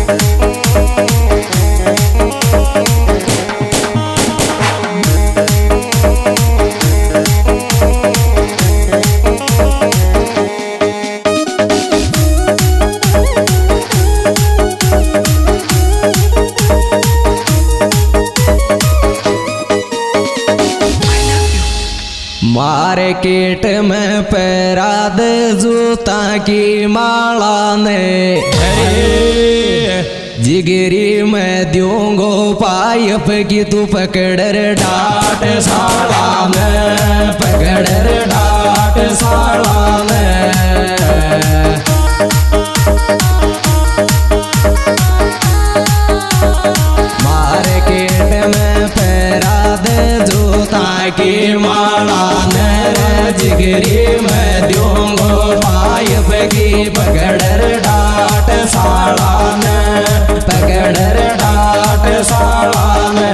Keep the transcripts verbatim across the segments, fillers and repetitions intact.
Market में para दे जूता की माला ने, जिगरी में दूंगो पाइप की तू पकड़ डाट साला में, पकड़ डाट साला में। मार्केट में पैरा दे जूता की माला ने, जिगरी में दूंगो पाइप की पकड़ डाट साला ने, पकड़ डाट साला ने।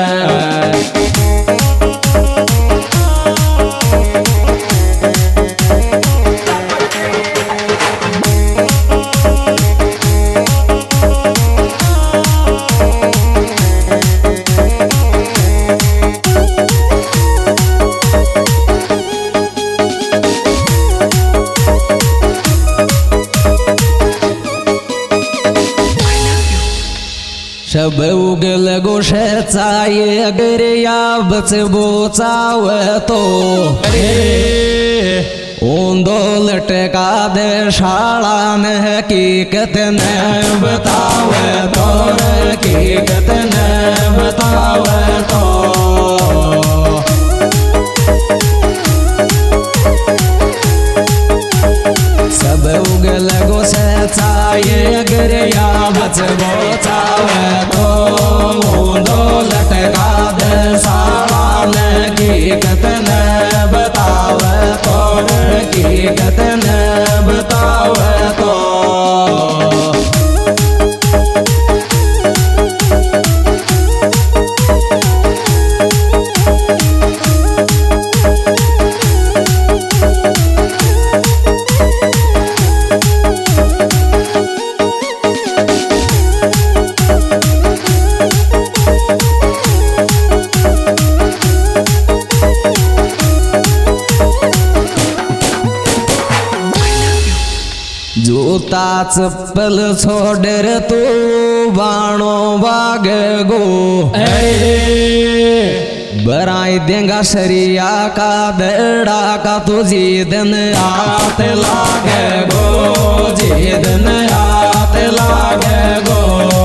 सब उगल गोशेचा ये गरिया बच बोचावतो, ऊंदो लटका दे शाळा ने हकीकत ने बतावतो, हकीकत ने बतावतो। सब उगल गोशेचा ये गरिया बच बोचावतो, ऊंदो लटका दे शाळा ने हकीकत ने बतावतो, हकीकत ने बतावतो। जूता चप्पल छोड़ तू बाणो बाग गो, बराई देंगा शरिया का दड़ा का तू जीदन आत लागे गो, जीदन आत लागे गो।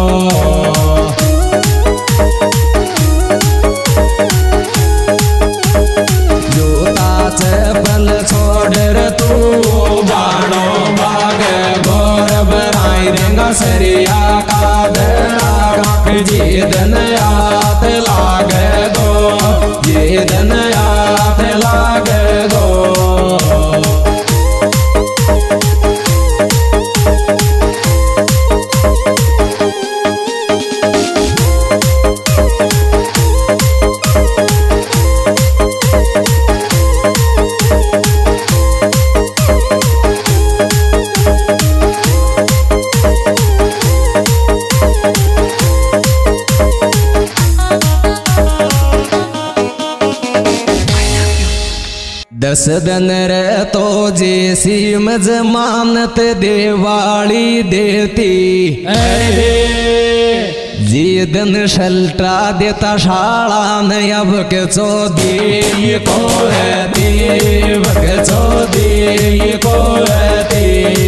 जूता चप्पल छोड़ तू बाणो बाग गोर, बराई देंगा शरिया का दड़ा का जीदन आत लागे गो, जीदन आत लागे गो। दस दिन रे तो जैसी मजमानत दिवाली देती, जी दिन शल्टा देता शाळा ने अब के चौदी को रहती, के चौदी को रहती।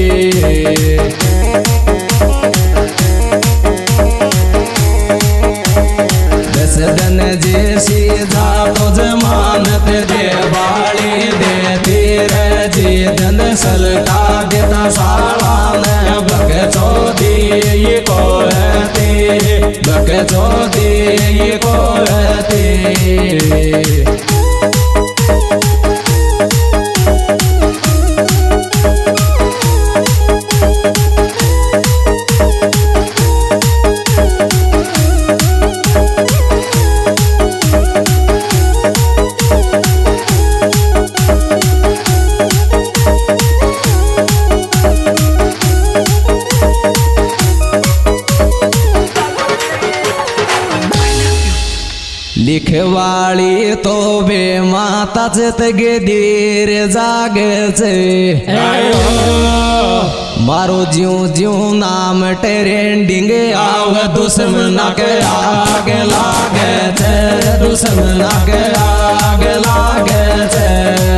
दस दिन जैसी जातो जमानत दिवाली देती रे, जी दिन सल्टा देता शाळा ने बक चौदी को रहती, बक चौदी को रहती। लिखवाली तो बे माताच तगे दीर जागचे मारो ज्यों ज्यों नाम ट्रेंडिंग आव दुश्मना के आगे लागे छे दुश्मना के आगे लागे छे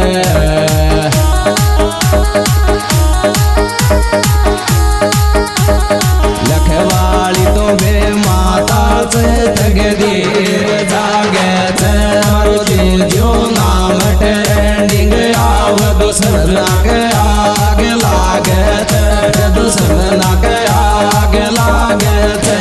लखवाली तो बे माता से तगे दीर जागे छे मारो ज्यों ज्यों नाम ट्रेंडिंग आव दुश्मना के आगे लागे छे दुश्मना के आगे लागे छे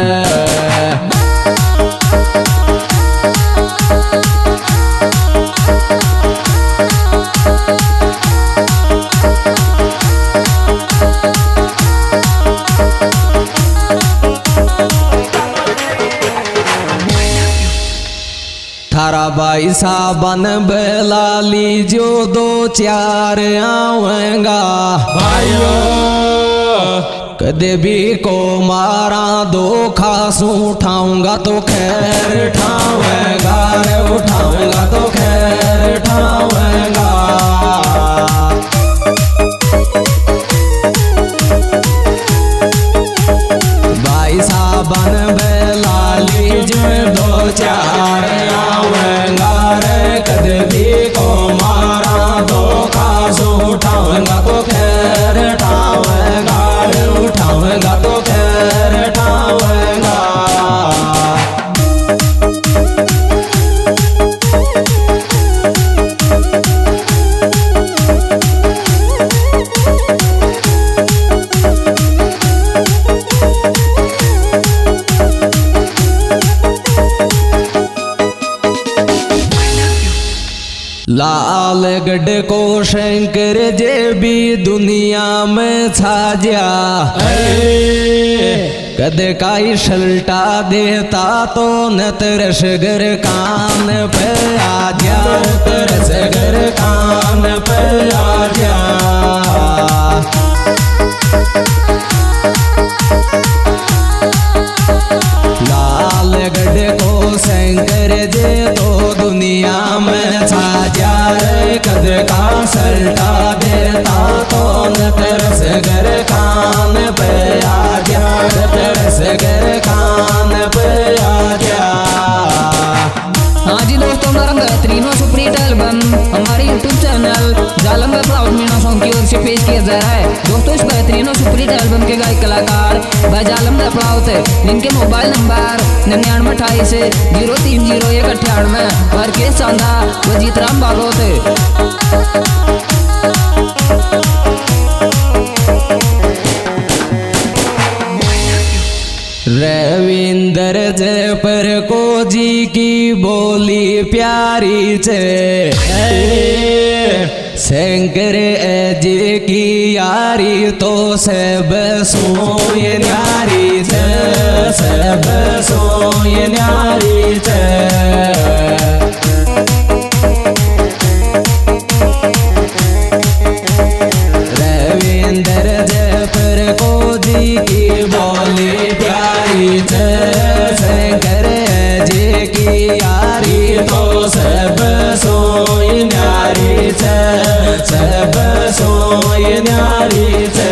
थारा भाई साबन बेला लीजो दो चार आवेगा भाइयों कदे भी को मारा दो खास उठाऊंगा तो खैर ठावेगा रे उठाऊंगा तो खैर ठावेगा भाई साबन बेला लीजो दो चार आवेगा रे कदे भी को मारा दो खास उठाऊंगा तो खैर ठावेगा रे उठाऊंगा तो खैर ठावेगा लाल गढ़ को शंकर जे भी दुनिया में छा जा कद काई शल्टा देता तो न तरसगर कान पे आ जा तरसगर कान पे आ जा लाल गढ़ को शंकर जे तो दुनिया में छा जा कद का सल्टा देता तो न तरसगर कान पे आ जा तरसगर कान पे आ जा। हाँ जी दोस्तों, हमारा बेहतरीन सुपरहिट एल्बम हमारे YouTube channel Jalam proud Meena song की ओर से पेश किया जा रहा है। दोस्तों इस बेहतरीन सुपरहिट एल्बम के गायक कलाकार भाई जालम प्राउड है, जिनके मोबाइल नंबर निन्यानवे अट्ठाईस जीरो तीन जीरो एक अट्ठानवे और के सांदा व जीतराम बागोत है। रविंदर जय पर को जी की बोली प्यारी छे शंकर जी की यारी तो सब सोए न्यारी छे सब सोए न्यारी छे। रविंदर जय पर को जी की बोली प्यारी छे शंकर जी की यारी तो सब सोई न्यारी छे सब सोई न्यारी छे।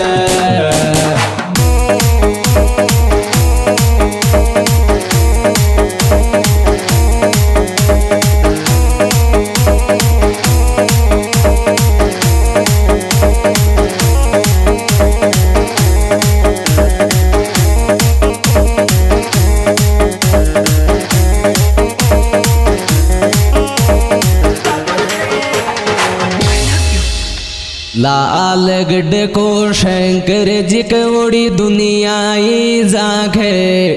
लाल गढ़ को शंकर जी कौड़ी दुनिया जाखे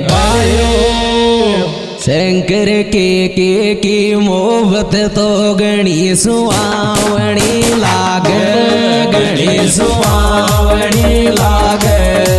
शंकर के के की मोहब्बत तो गणी सुहावनी लागे गणी सुहावनी लागे।